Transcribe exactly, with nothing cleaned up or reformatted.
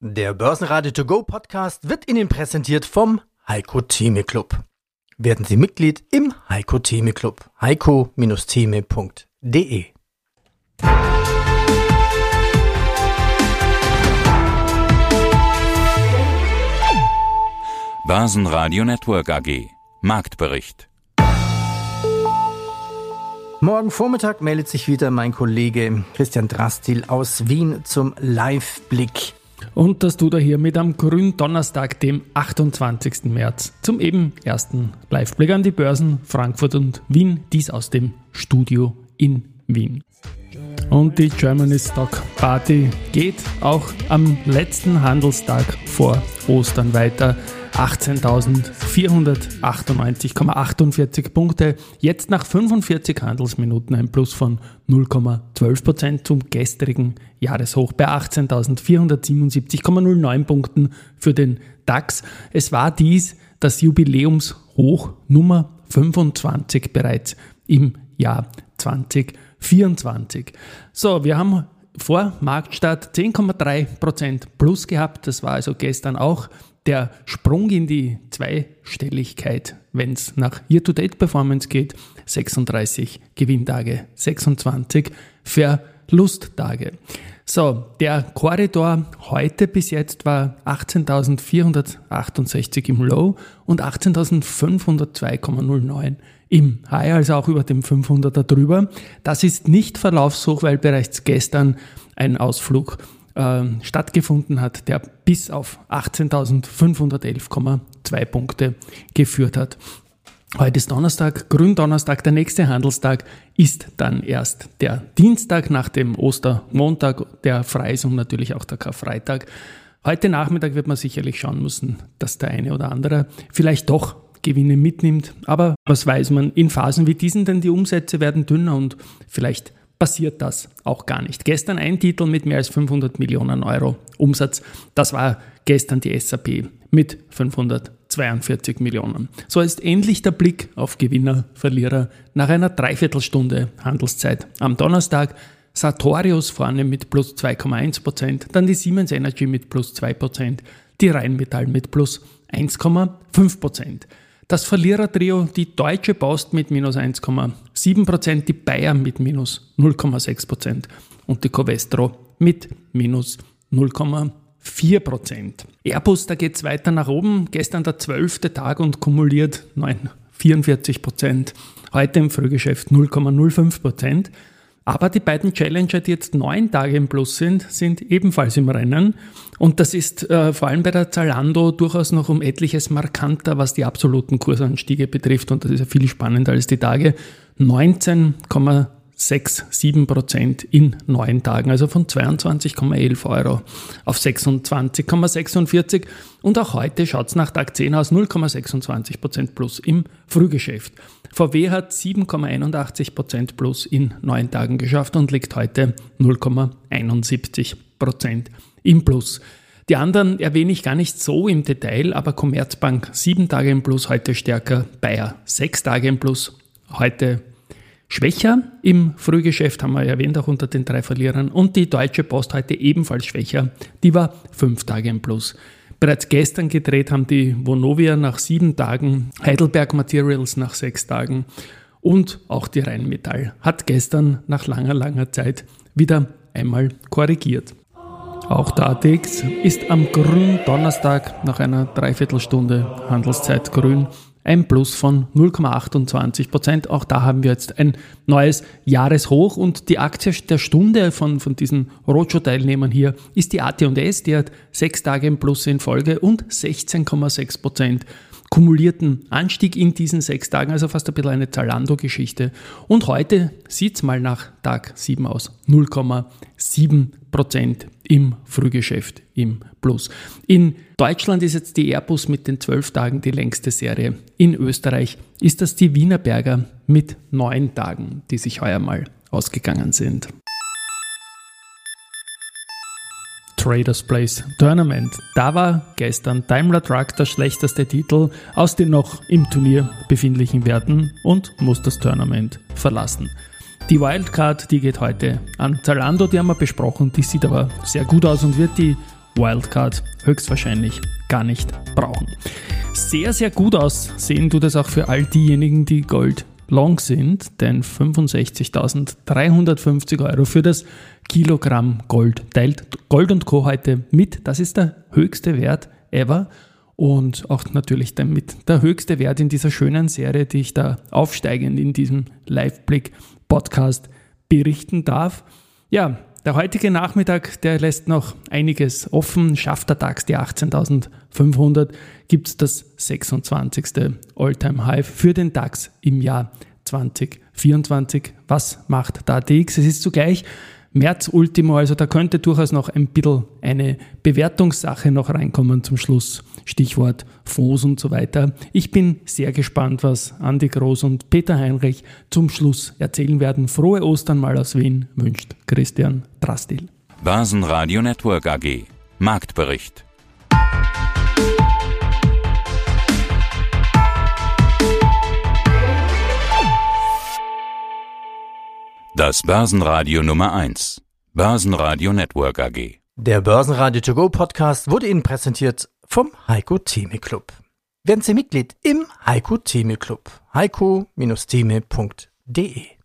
Der Börsenradio To Go Podcast wird Ihnen präsentiert vom Heiko Theme Club. Werden Sie Mitglied im Heiko Theme Club. heiko Theme punkt de. Börsenradio Network A G. Marktbericht. Morgen Vormittag meldet sich wieder mein Kollege Christian Drastil aus Wien zum Live-Blick. Und das tut er hier mit am Gründonnerstag, dem achtundzwanzigsten März, zum eben ersten Live-Blick an die Börsen Frankfurt und Wien, dies aus dem Studio in Wien. Und die Germany Stock Party geht auch am letzten Handelstag vor Ostern weiter. achtzehntausendsvierhundertachtundneunzig Komma achtundvierzig Punkte, jetzt nach fünfundvierzig Handelsminuten ein Plus von null Komma zwölf Prozent zum gestrigen Jahreshoch bei achtzehntausendsvierhundertsiebenundsiebzig Komma null neun Punkten für den DAX. Es war dies das Jubiläumshoch Nummer fünfundzwanzig bereits im Jahr zweitausendvierundzwanzig. So, wir haben vor Marktstart zehn Komma drei Prozent Plus gehabt, das war also gestern auch der Sprung in die Zweistelligkeit, wenn es nach Year-to-Date-Performance geht, sechsunddreißig Gewinntage, sechsundzwanzig Verlusttage. So, der Korridor heute bis jetzt war achtzehntausendvierhundertachtundsechzig im Low und achtzehntausendfünfhundertzwei Komma null neun im High, also auch über dem fünfhunderter drüber. Das ist nicht Verlaufshoch, weil bereits gestern ein Ausflug stattgefunden hat, der bis auf achtzehntausendfünfhundertelf Komma zwei Punkte geführt hat. Heute ist Donnerstag, Gründonnerstag, der nächste Handelstag ist dann erst der Dienstag nach dem Ostermontag, der frei ist und natürlich auch der Karfreitag. Heute Nachmittag wird man sicherlich schauen müssen, dass der eine oder andere vielleicht doch Gewinne mitnimmt, aber was weiß man in Phasen wie diesen, denn die Umsätze werden dünner und vielleicht passiert das auch gar nicht. Gestern ein Titel mit mehr als fünfhundert Millionen Euro Umsatz. Das war gestern die S A P mit fünfhundertzweiundvierzig Millionen. So ist endlich der Blick auf Gewinner, Verlierer nach einer Dreiviertelstunde Handelszeit am Donnerstag. Sartorius vorne mit plus zwei Komma eins Prozent, dann die Siemens Energy mit plus zwei Prozent, die Rheinmetall mit plus eins Komma fünf Prozent. Das Verlierertrio, die Deutsche Post mit minus eins Komma sieben Prozent, die Bayer mit minus null Komma sechs Prozent und die Covestro mit minus null Komma vier Prozent. Airbus, da geht es weiter nach oben. Gestern der zwölfte Tag und kumuliert neun Komma vierundvierzig Prozent. Heute im Frühgeschäft null Komma null fünf Prozent. Aber die beiden Challenger, die jetzt neun Tage im Plus sind, sind ebenfalls im Rennen. Und das ist äh, vor allem bei der Zalando durchaus noch um etliches markanter, was die absoluten Kursanstiege betrifft. Und das ist ja viel spannender als die Tage. neunzehn Komma siebenundsechzig Prozent in neun Tagen, also von zweiundzwanzig Komma elf Euro auf sechsundzwanzig Komma sechsundvierzig. Und auch heute schaut es nach Tag zehn aus null Komma sechsundzwanzig Prozent plus im Frühgeschäft. V W hat sieben Komma einundachtzig Prozent plus in neun Tagen geschafft und liegt heute null Komma einundsiebzig Prozent im Plus. Die anderen erwähne ich gar nicht so im Detail, aber Commerzbank sieben Tage im Plus, heute stärker, Bayer sechs Tage im Plus, heute schwächer. Im Frühgeschäft haben wir erwähnt, auch unter den drei Verlierern. Und die Deutsche Post heute ebenfalls schwächer, die war fünf Tage im Plus. Bereits gestern gedreht haben die Vonovia nach sieben Tagen, Heidelberg Materials nach sechs Tagen und auch die Rheinmetall hat gestern nach langer, langer Zeit wieder einmal korrigiert. Auch der A T X ist am grünen Donnerstag nach einer Dreiviertelstunde Handelszeit grün. Ein Plus von null Komma achtundzwanzig Prozent. Auch da haben wir jetzt ein neues Jahreshoch und die Aktie der Stunde von, von diesen Roadshow-Teilnehmern hier ist die A T und S. Die hat sechs Tage im Plus in Folge und sechzehn Komma sechs Prozent kumulierten Anstieg in diesen sechs Tagen, also fast ein bisschen eine Zalando-Geschichte. Und heute sieht es mal nach Tag sieben aus. null Komma sieben Prozent im Frühgeschäft im Plus. In Deutschland ist jetzt die Airbus mit den zwölf Tagen die längste Serie. In Österreich ist das die Wienerberger mit neun Tagen, die sich heuer mal ausgegangen sind. Traders Place Tournament. Da war gestern Daimler Truck der schlechteste Titel aus den noch im Turnier befindlichen Werten und muss das Tournament verlassen. Die Wildcard, die geht heute an Zalando, die haben wir besprochen, die sieht aber sehr gut aus und wird die Wildcard höchstwahrscheinlich gar nicht brauchen. Sehr, sehr gut aussehen tut es auch für all diejenigen, die Gold long sind, denn fünfundsechzigtausenddreihundertfünfzig Euro für das Kilogramm Gold teilt Gold und Co. heute mit. Das ist der höchste Wert ever und auch natürlich damit der höchste Wert in dieser schönen Serie, die ich da aufsteigend in diesem Liveblick-Podcast berichten darf. Ja, der heutige Nachmittag, der lässt noch einiges offen. Schafft der DAX die achtzehntausendfünfhundert, gibt es das sechsundzwanzigste All-Time-High für den DAX im Jahr zwanzig vierundzwanzig. Was macht da D X? Es ist zugleich März-Ultimo, also da könnte durchaus noch ein bisschen eine Bewertungssache noch reinkommen zum Schluss. Stichwort Fonds und so weiter. Ich bin sehr gespannt, was Andi Groß und Peter Heinrich zum Schluss erzählen werden. Frohe Ostern mal aus Wien, wünscht Christian Drastil. Börsenradio Network A G. Marktbericht. Das Börsenradio Nummer eins. Börsenradio Network A G. Der Börsenradio To Go Podcast wurde Ihnen präsentiert vom Heiko Theme Club. Werden Sie Mitglied im Heiko Theme Club. heiko Bindestrich theme punkt de